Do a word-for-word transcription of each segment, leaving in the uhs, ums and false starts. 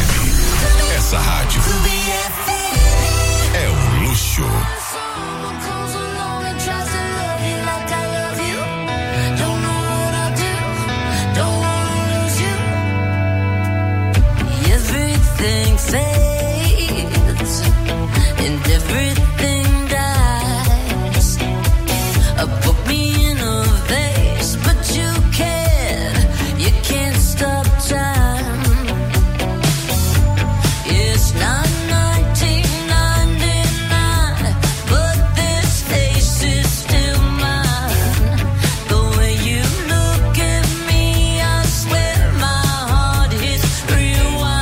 Essa rádio é um luxo. Everything fades and everything dies. Uh, put me in a vase, but you can't, you can't stop time. It's not nineteen ninety-nine, but this face is still mine. The way you look at me, I swear my heart hits rewind.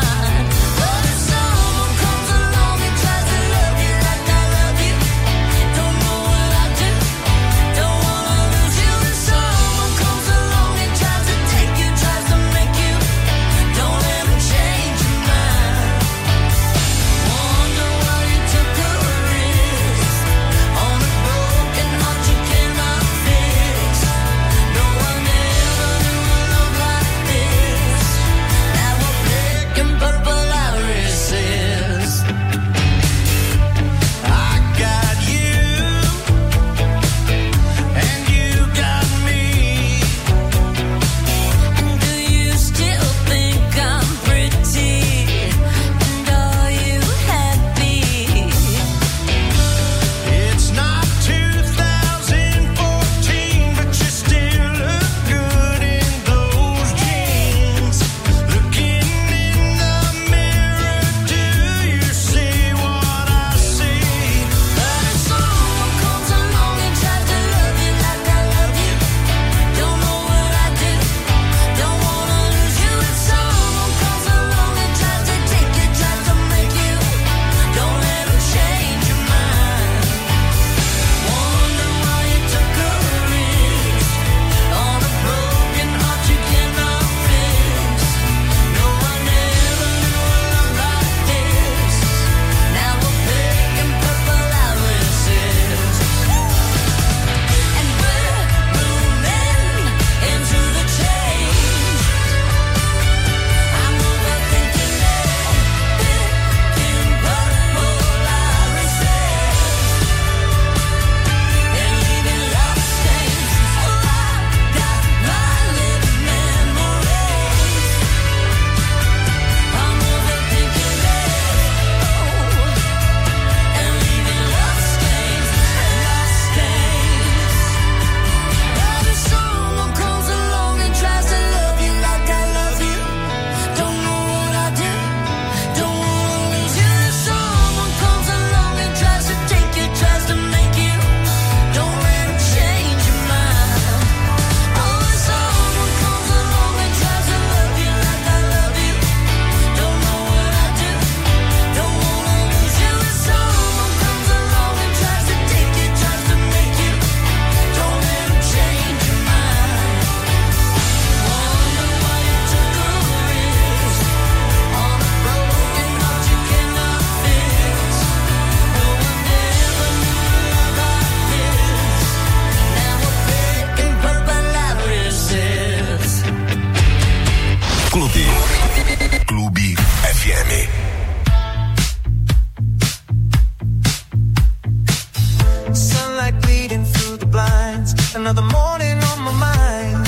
Another morning on my mind.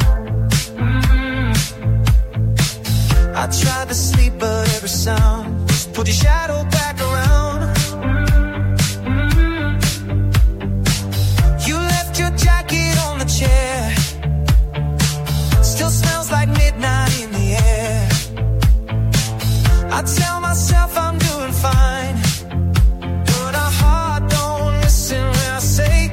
Mm-hmm. I tried to sleep, but every sound just pulled your shadow back around. Mm-hmm. You left your jacket on the chair. Still smells like midnight in the air. I tell myself I'm doing fine, but our heart don't listen when I say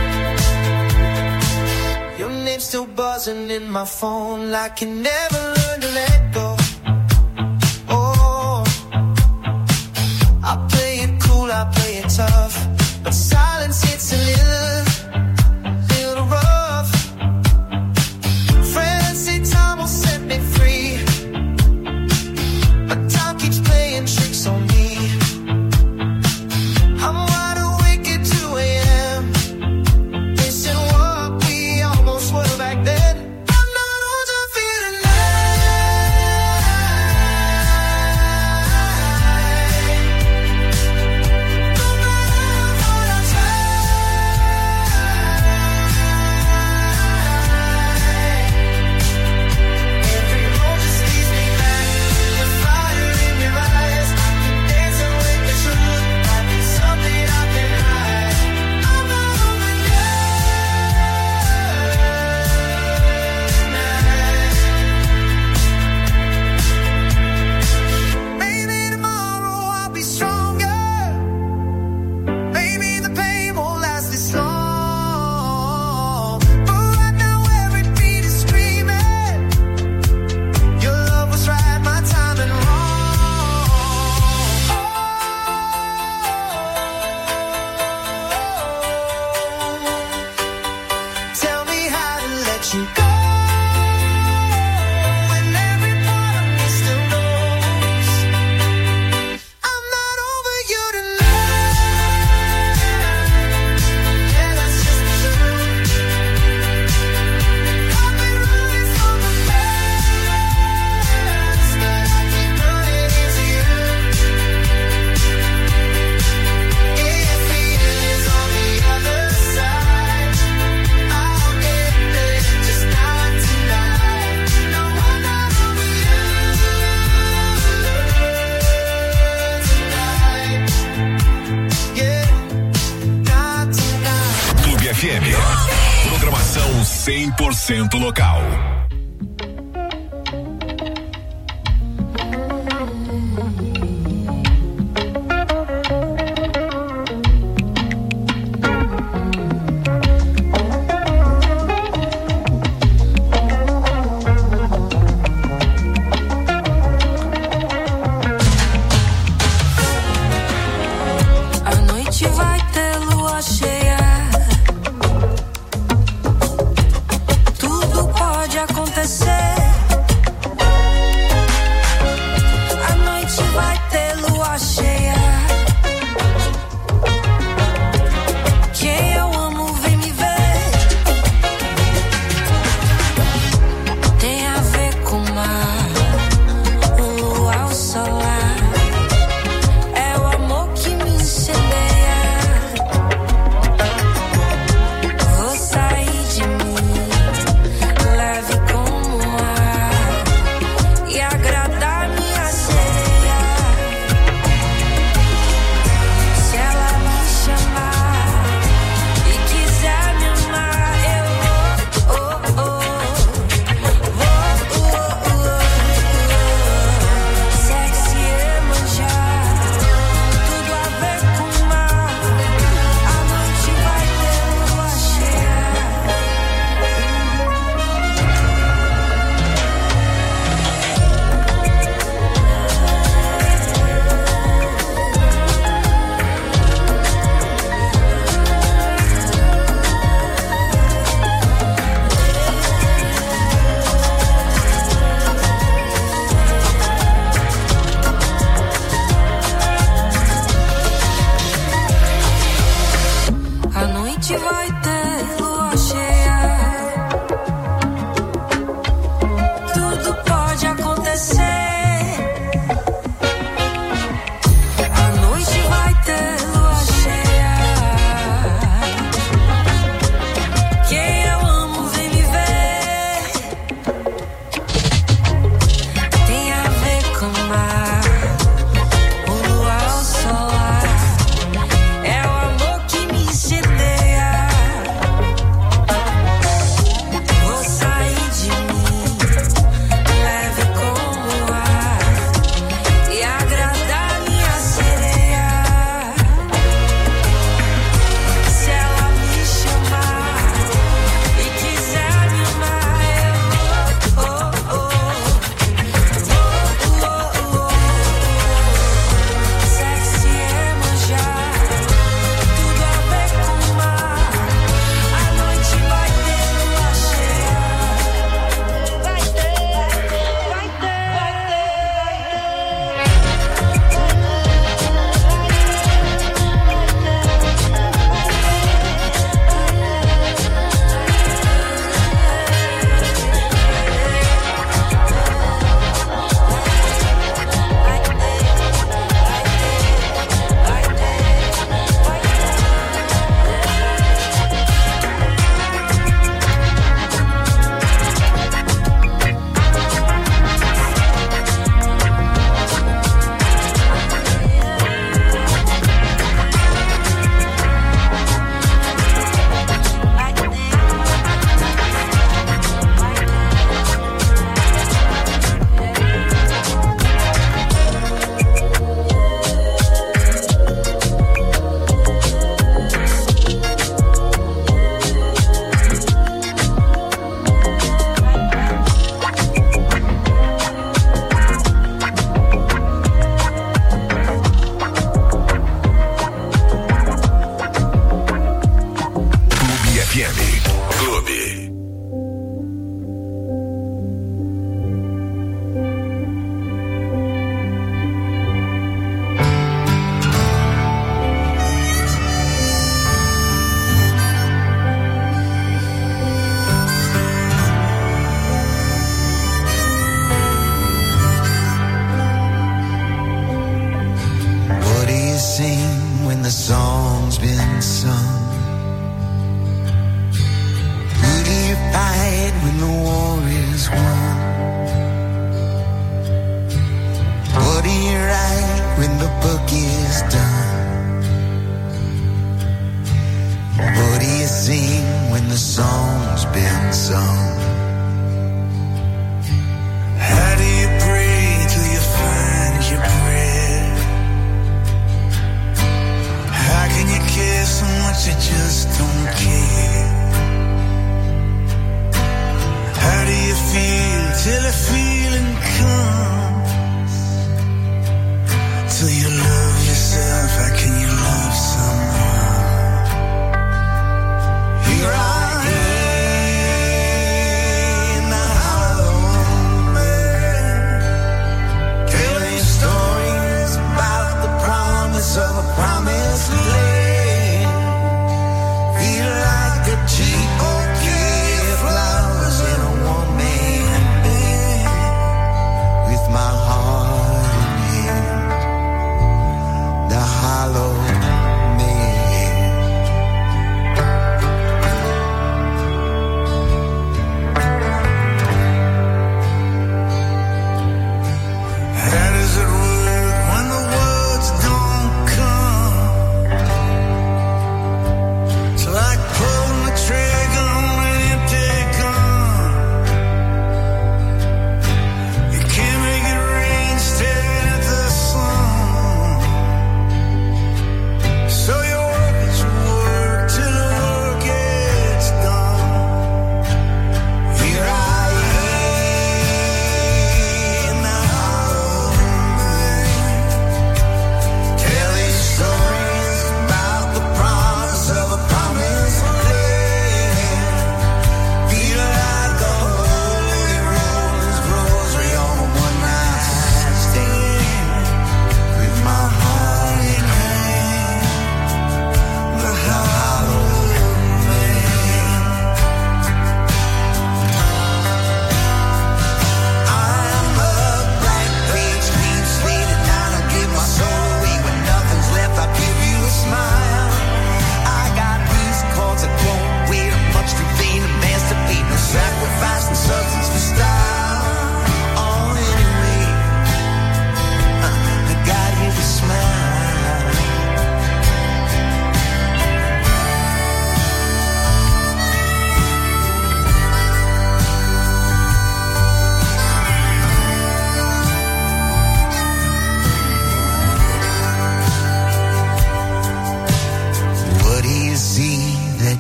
still buzzing in my phone like you never learned. to let go. Oh, I play it cool, I play it tough, but silence hits a little, little rough. Friends say time will set me free, but time keeps playing tricks on me. I'm wide awake at two a.m. missing what we almost were back then. I'm not old, I feel alive. No matter what I try, every road just leads me back. The fire in your eyes, dancing with the truth, might be something I can hide. I'm not over yet. Maybe tomorrow I'll be stronger. Maybe the pain won't last this long. But right now every beat is screaming. Your love was right, my timing wrong. Tell me how to let you go when every part of me still knows I'm not over you tonight. Yeah, that's just the truth. I've been running from the past, but I keep running into you. If the end is on the other side, I'll get there, just not tonight. No, I'm not over you tonight. Yeah, not tonight. Clube F M. Programação cem por cento local. A noite vai ter lua cheia. Tudo pode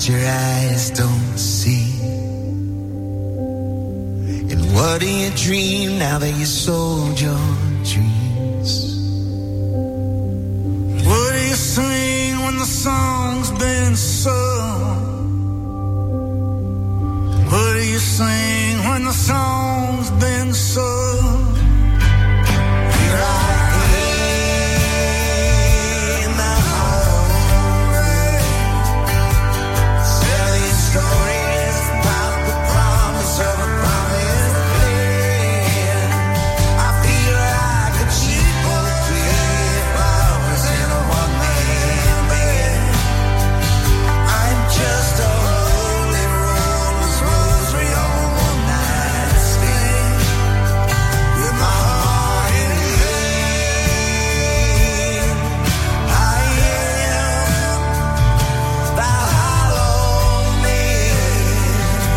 your eyes don't see? And what do you dream now that you sold your dreams? What do you sing when the song's been sung? What do you sing when the song's been sung? Here I am, the hungry, telling stories about the promise of a promised land. I feel like a cheap bouquet of flowers in a one-man band. I'm just a holy roller's rosary on one night stand. With my heart in hand, I am the hollow man.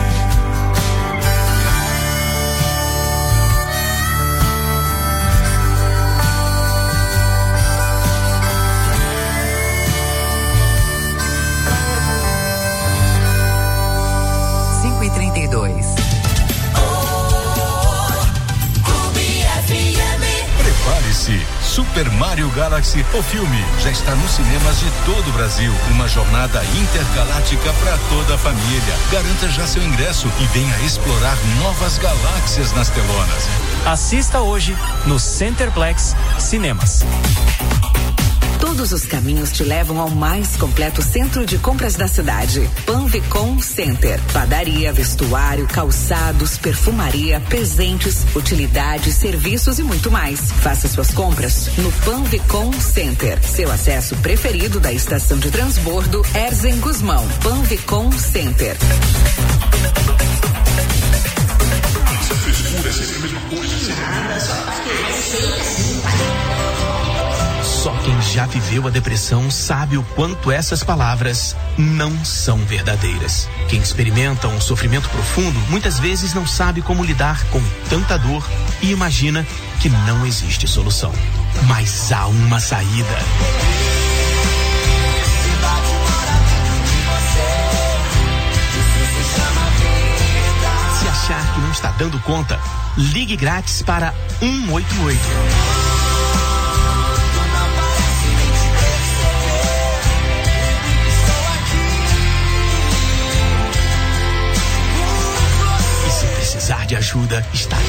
cinco e trinta e dois. Prepare-se, Super Mario Galaxy, o filme, já está nos cinemas de todo o Brasil. Uma jornada intergaláctica para toda a família. Garanta já seu ingresso e venha explorar novas galáxias nas telonas. Assista hoje no Centerplex Cinemas. Todos os caminhos te levam ao mais completo centro de compras da cidade. Panvicom Center. Padaria, vestuário, calçados, perfumaria, presentes, utilidades, serviços e muito mais. Faça suas compras no Panvicom Center. Seu acesso preferido da estação de transbordo Erzen Guzmão. Panvicom Center. Só quem já viveu a depressão sabe o quanto essas palavras não são verdadeiras. Quem experimenta um sofrimento profundo muitas vezes não sabe como lidar com tanta dor e imagina que não existe solução. Mas há uma saída. Se achar que não está dando conta, ligue grátis para um oito oito. Precisar de ajuda, estaremos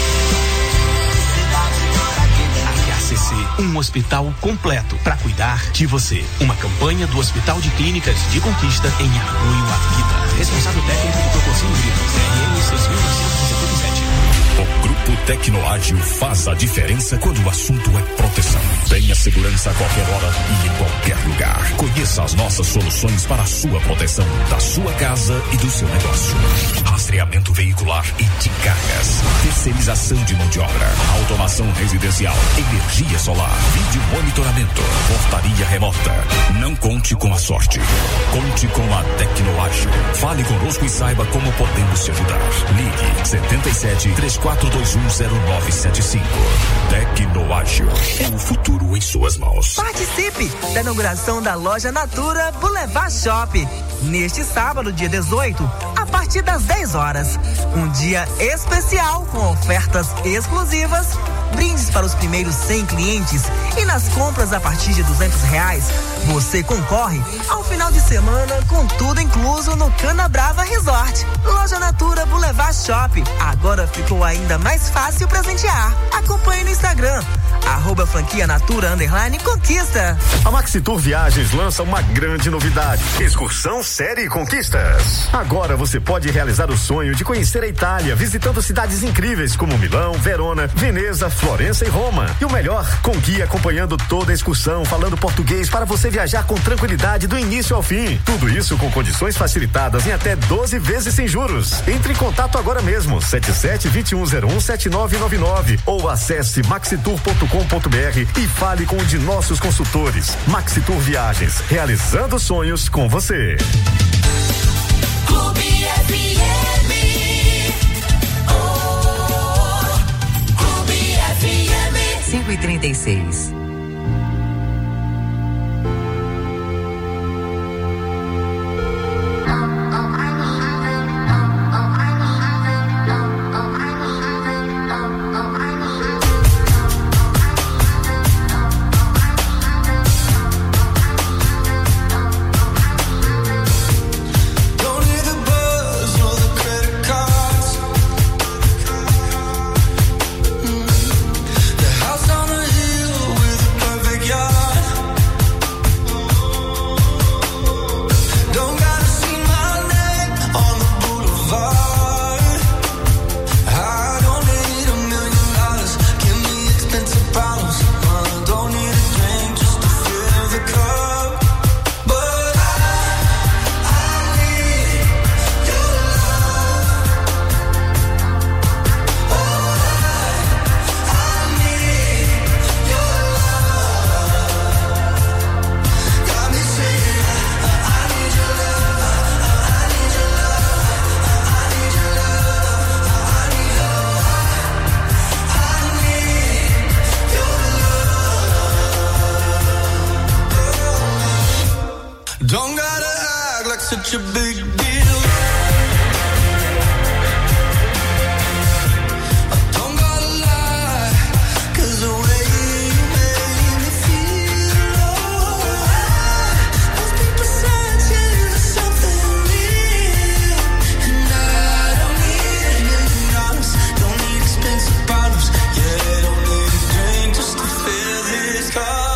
aqui. H C C, um hospital completo para cuidar de você. Uma campanha do Hospital de Clínicas de Conquista em apoio à vida. Responsável técnico do Procursinho Grito, C R M seis mil novecentos e setenta e sete. O Grupo Tecnoágil faz a diferença quando o assunto é proteção. Tenha segurança a qualquer hora e em qualquer lugar. Conheça as nossas soluções para a sua proteção, da sua casa e do seu negócio. Rastreamento veicular e de cargas. Terceirização de mão de obra. Automação residencial. Energia solar. Vídeo monitoramento. Portaria remota. Não conte com a sorte. Conte com a Tecnoágil. Fale conosco e saiba como podemos te ajudar. Ligue setenta e sete, três quatro dois um, zero nove sete cinco. Tecnoágil. É o futuro em suas mãos. Participe da inauguração da loja Natura Boulevard Shop. Neste sábado, dia dezoito, a partir das dez horas. Um dia especial com ofertas exclusivas, brindes para os primeiros cem clientes e nas compras a partir de duzentos reais, você concorre ao final de semana com tudo incluso no Cana Brava Resort. Loja Natura Boulevard Shop. Agora ficou ainda mais fácil presentear. Acompanhe no Instagram, arroba franquia Natura underline conquista. A Maxitour Viagens lança uma grande novidade: excursão série Conquistas. Agora você pode realizar o sonho de conhecer a Itália, visitando cidades incríveis como Milão, Verona, Veneza, Florença e Roma. E o melhor, com guia acompanhando toda a excursão, falando português para você viajar com tranquilidade do início ao fim. Tudo isso com condições facilitadas em até doze vezes sem juros. Entre em contato agora mesmo, sete sete, dois um zero um, sete nove nove nove, ou acesse maxitour ponto com ponto b r e fale com um de nossos consultores. Maxitour Viagens, realizando sonhos com você. Clube F M. Oh, Clube F M. cinco e trinta e seis. Oh, such a big deal. I don't gotta lie, 'cause the way you made me feel, oh, most people say change is something real, and I don't need a million dollars, don't need expensive bottles, yeah, don't need a drink just to fill this cup.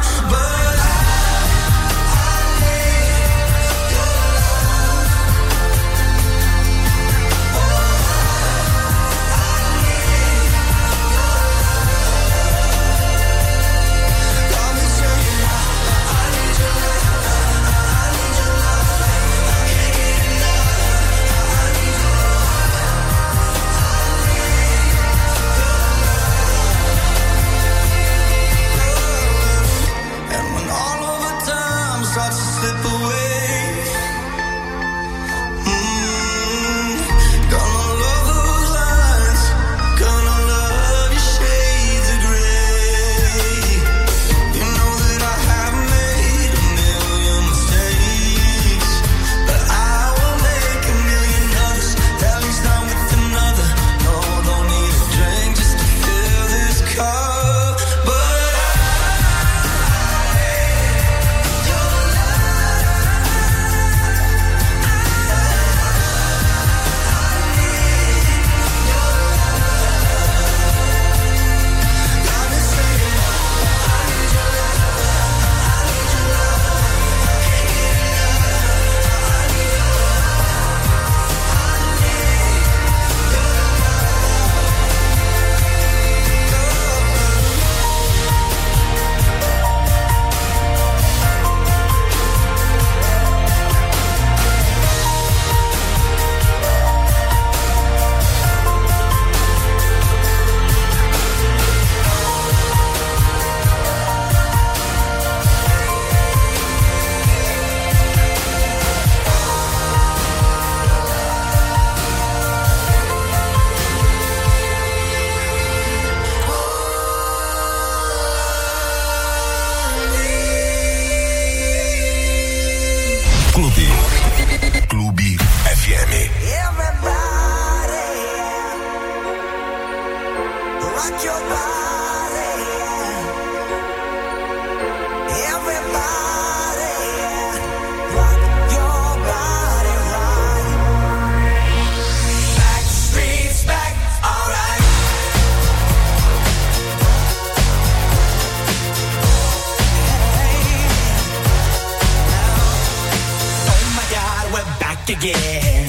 Again,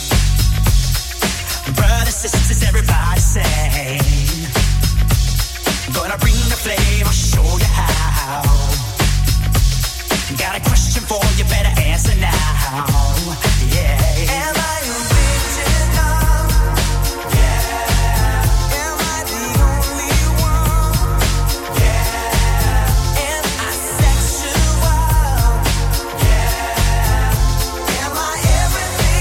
brothers, sisters, everybody say, gonna bring the flame, I'll show you how. Got a question for you, better answer now. Yeah. Am I original? Yeah. Am I the only one? Yeah. Am I sexual? Yeah. Am I everything?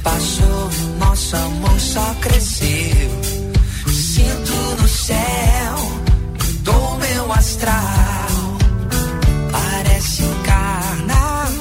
passou, nosso amor só cresceu. Sinto no céu, dou meu astral, parece um carnaval.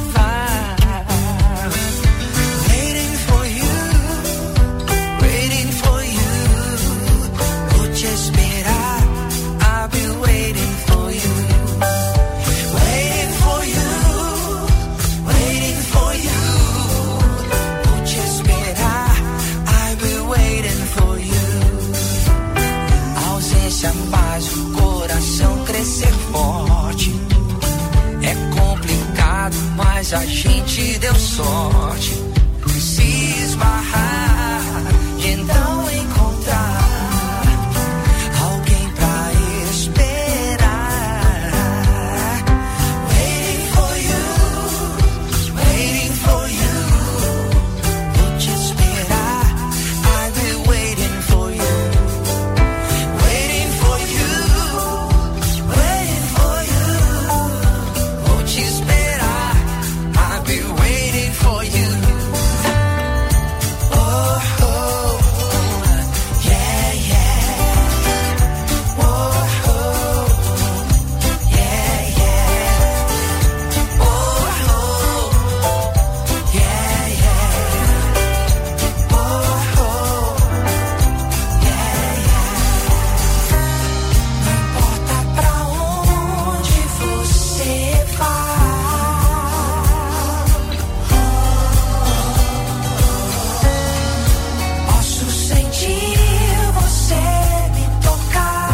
Waiting for you, waiting for you. Vou te esperar, I'll be waiting for you. Waiting for you, waiting for you. Vou te esperar, I'll be waiting for you. A ausência faz o coração crescer forte. É complicado, mas a gente deu sorte. Se esbarrar, de então encontrar alguém pra esperar. Waiting for you, waiting for you. Vou te esperar, I'll be waiting for you. Waiting for you, waiting for you. Vou te esperar, I'll be waiting for you. Oh, oh, yeah, yeah. Oh, oh, yeah, yeah. Oh, oh, yeah, yeah. Oh, oh, yeah, yeah. Não importa pra onde você vá, posso sentir você me tocar.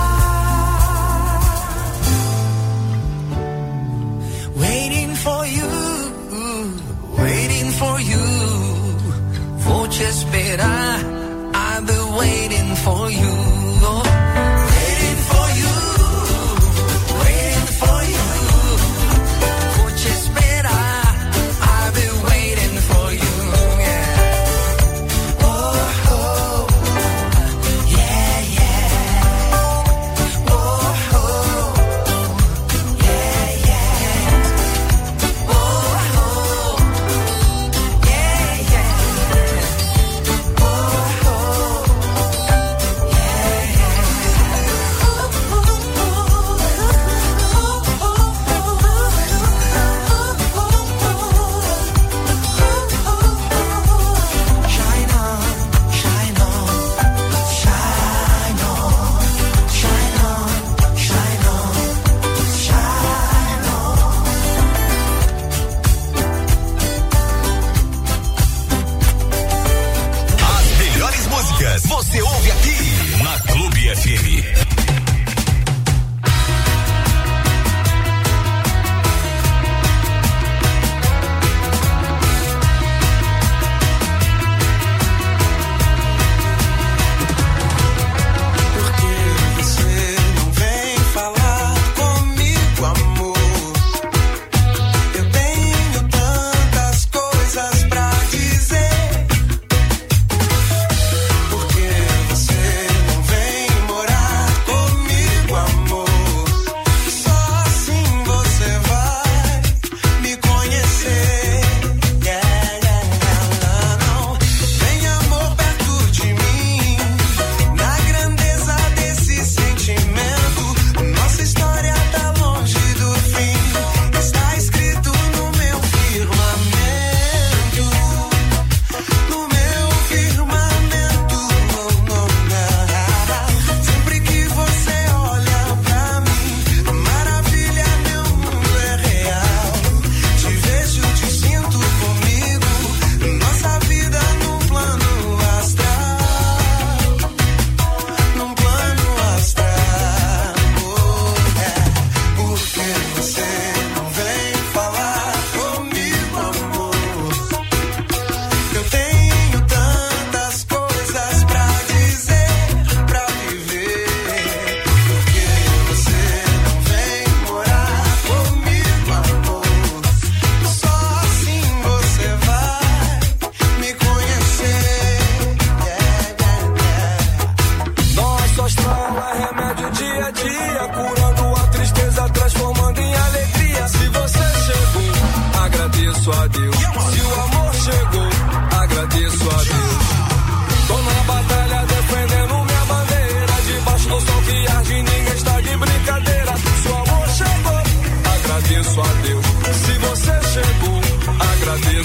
Waiting for you, waiting for you. Vou te esperar, I'll be waiting for you. Oh, waiting for you, waiting for you. Vou te esperar, I'll be waiting for you. Yeah. Oh, oh, yeah, yeah. Oh, oh, yeah, yeah. Oh, oh, yeah, yeah. Oh, morar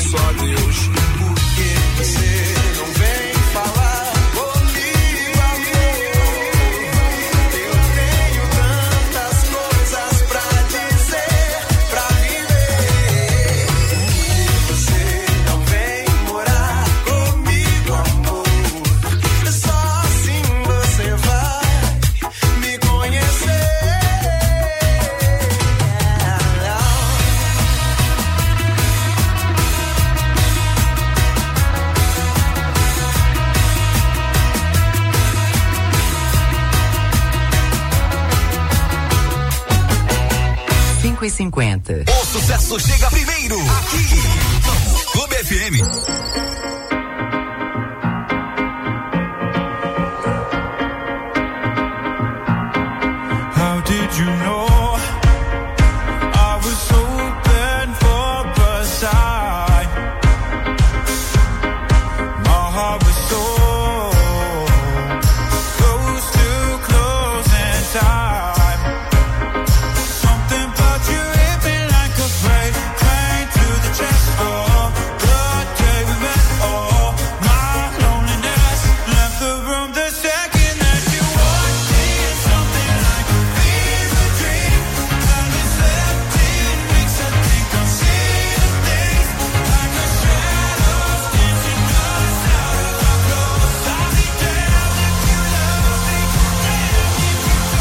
só Deus. Por que você não vem falar comigo, amor? Eu tenho tantas coisas pra dizer, pra viver. Por que você não vem morar comigo, amor? Só assim você vai me conhecer. cinco e cinquenta. O sucesso chega primeiro aqui no Clube F M. How did you know I was open for a sign? My heart was so close to closing time. Something about you hit me like a freight train to the chest. Oh, the day we met. Oh, my loneliness left the room the second that you walked in. Something like a fever dream. And it's fifteen weeks. I think I'm seeing things like a shadow dancing us out of our clothes. I'll be damned if you love me, damned if you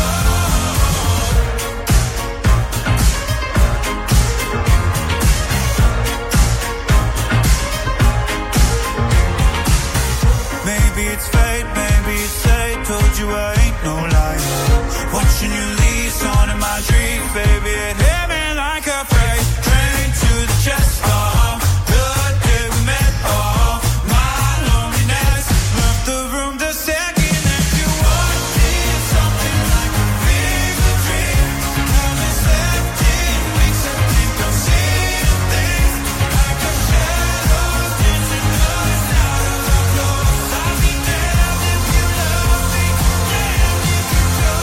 Maybe it's fate, maybe it's fate. Told you I ain't no liar. Watching you leave, on in my dreams, baby. It hit me like a freight train to the chest. Oh, the day we met. Oh, my loneliness left the room the second that you walked in. Something like a fever dream. And it's fifteen weeks. I think I'm seeing things like a shadow dancing us out of our clothes. I'll be damned if you love me, damned if you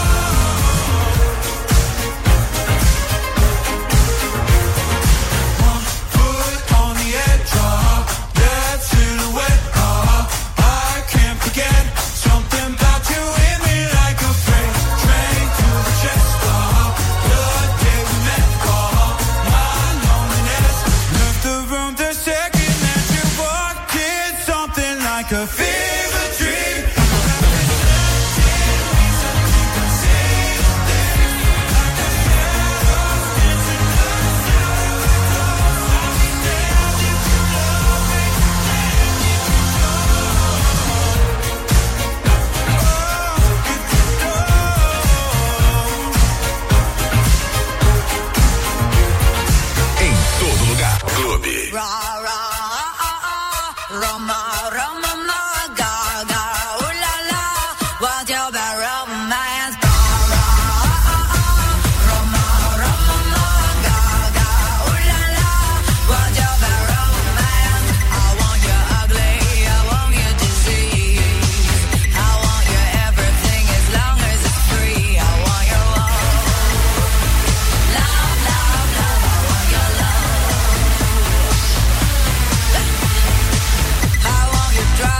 don't. One foot on the edge, oh, that silhouette, oh, I can't forget. Something about you hit me like a freight train to the chest, oh, the day we met, oh, my loneliness left the room the second that you walked in. Something like a fever dream. Em todo lugar. Clube. Ra ra ah ah, Roma Roma ma ga ga, ooh la la, what's your bad romance? Ra ra ah ah, Roma Roma ma ga ga, ooh la la, what's your bad romance? I want you ugly, I want you disease, I want you everything as long as it's free. I want your love, love, love, love. I want your love. I want you dry.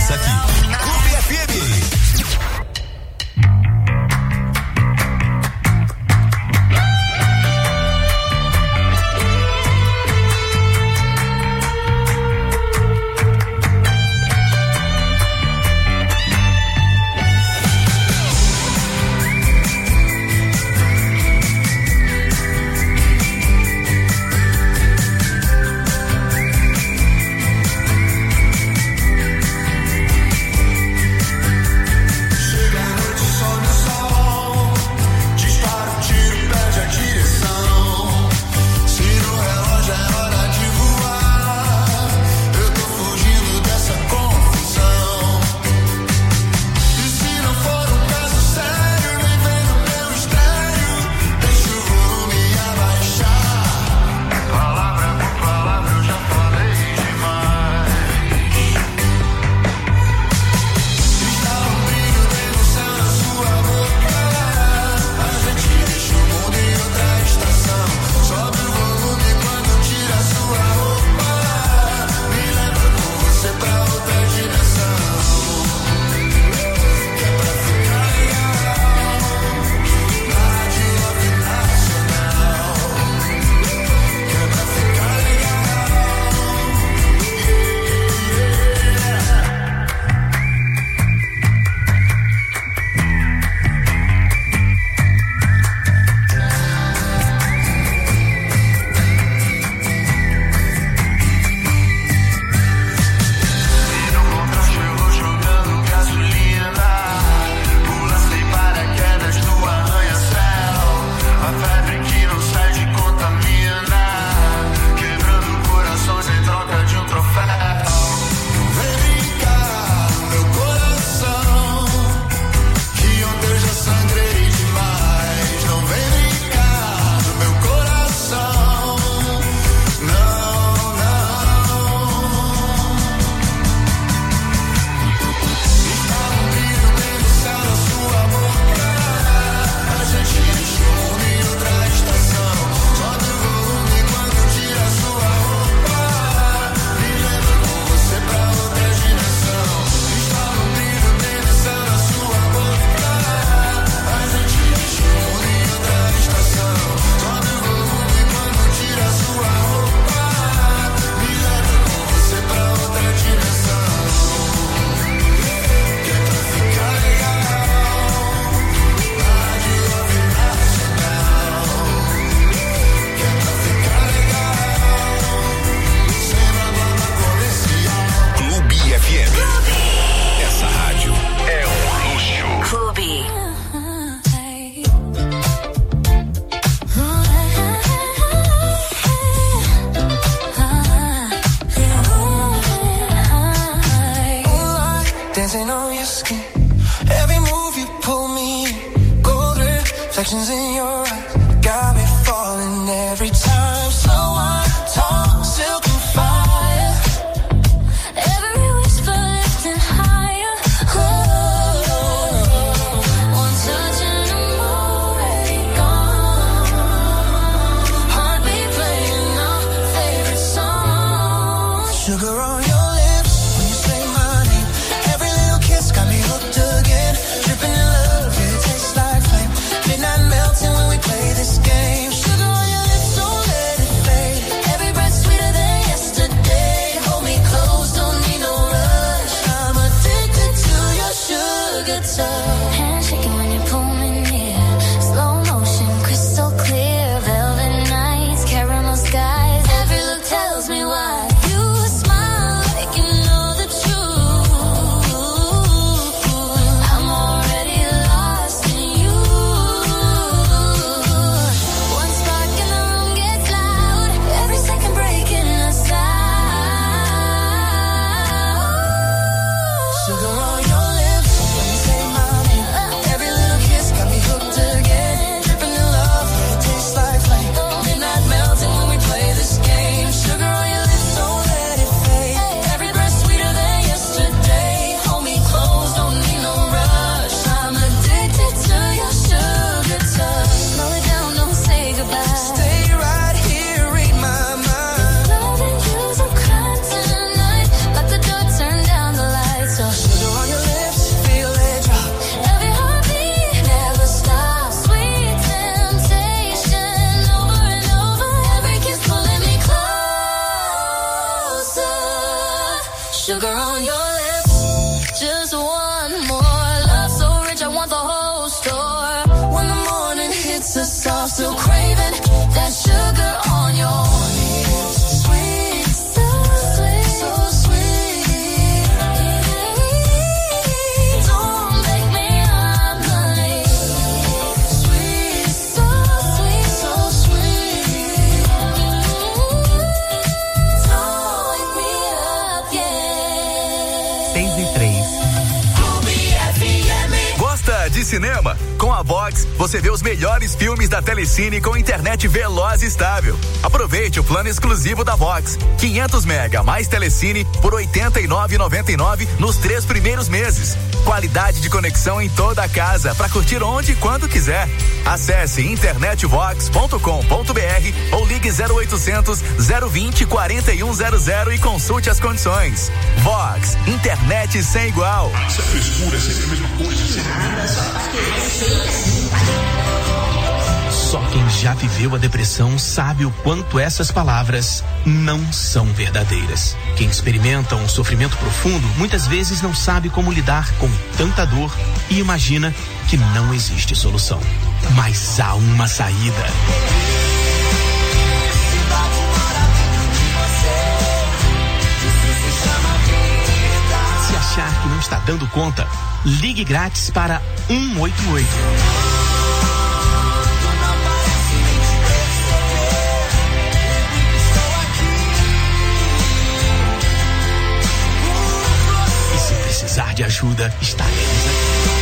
Começa aqui. Clube F M. Reflections in your eyes got me falling every time. So I talk silken fire. Every whisper lifting higher. Oh, one touch and I'm already gone. Heartbeat playing our favorite song. Sugar on your lips when you say my name. Every little kiss got me hooked again. Dripping in love, it tastes like flame. Midnight melting when we still craving that sugar on your lips. Sweet, so sweet, so sweet. Don't make me ugly. Sweet, so sweet, so sweet. Don't wake me up, yeah. seis e três. Gosta de cinema? Com a Vox, você vê os melhores filmes da Telecine com internet veloz e estável. Aproveite o plano exclusivo da Vox. quinhentos mega mais Telecine por oitenta e nove reais e noventa e nove centavos nos três primeiros meses. Qualidade de conexão em toda a casa para curtir onde e quando quiser. Acesse internetvox ponto com ponto br ou ligue zero oitocentos, zero vinte, quarenta e um zero zero e consulte as condições. Vox, internet sem igual. Essa frescura é sempre a mesma coisa. Só quem já viveu a depressão sabe o quanto essas palavras não são verdadeiras. Quem experimenta um sofrimento profundo muitas vezes não sabe como lidar com tanta dor e imagina que não existe solução. Mas há uma saída. Se achar que não está dando conta, ligue grátis para um oito oito. Precisar de ajuda, estaremos aqui.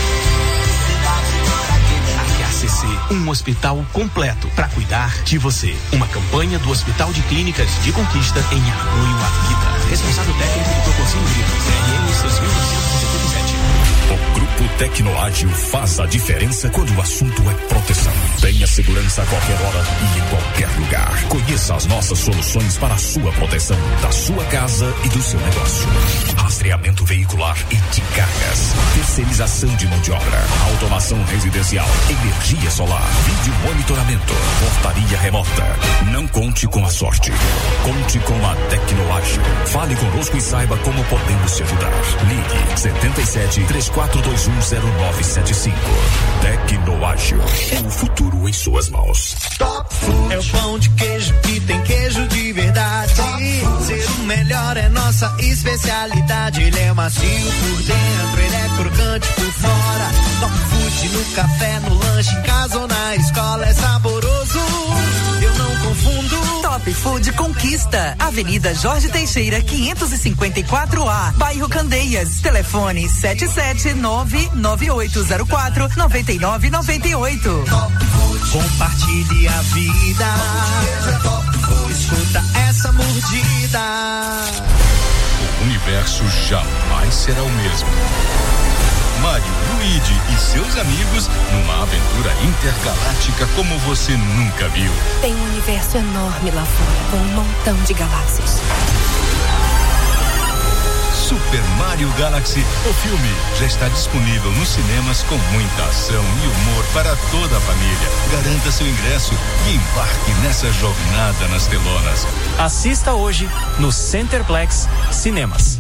H C C, um hospital completo para cuidar de você. Uma campanha do Hospital de Clínicas de Conquista em apoio à vida. Responsável técnico do Proporcinho Grito, C R M seis mil novecentos e setenta e sete. O Grupo Tecnoágil faz a diferença quando o assunto é proteção. Tenha segurança a qualquer hora e em qualquer lugar. Conheça as nossas soluções para a sua proteção, da sua casa e do seu negócio. Rastreamento veicular e de cargas. Terceirização de mão de obra. Automação residencial. Energia solar. Vídeo monitoramento. Portaria remota. Não conte com a sorte. Conte com a Tecnoágil. Fale conosco e saiba como podemos te ajudar. Ligue setenta e sete, três quatro dois um, zero nove sete cinco. Tecnoágil. É o futuro em suas mãos. Top Food é o pão de queijo que tem queijo de verdade. Ser o melhor é nossa especialidade. Ele é macio por dentro, ele é crocante por fora. Top Food no café, no lanche, em casa ou na escola é saboroso. Eu não confundo. Top Food Conquista, Avenida Jorge Teixeira, quinhentos e cinquenta e quatro A, Bairro Candeias. Telefone sete sete nove nove oito zero quatro nove nove nove oito. Compartilhe a vida. Escuta essa mordida. O universo jamais será o mesmo. Mario, Luigi e seus amigos numa aventura intergaláctica como você nunca viu. Tem um universo enorme lá fora, com um montão de galáxias. Super Mario Galaxy, o filme já está disponível nos cinemas com muita ação e humor para toda a família. Garanta seu ingresso e embarque nessa jornada nas telonas. Assista hoje no Centerplex Cinemas.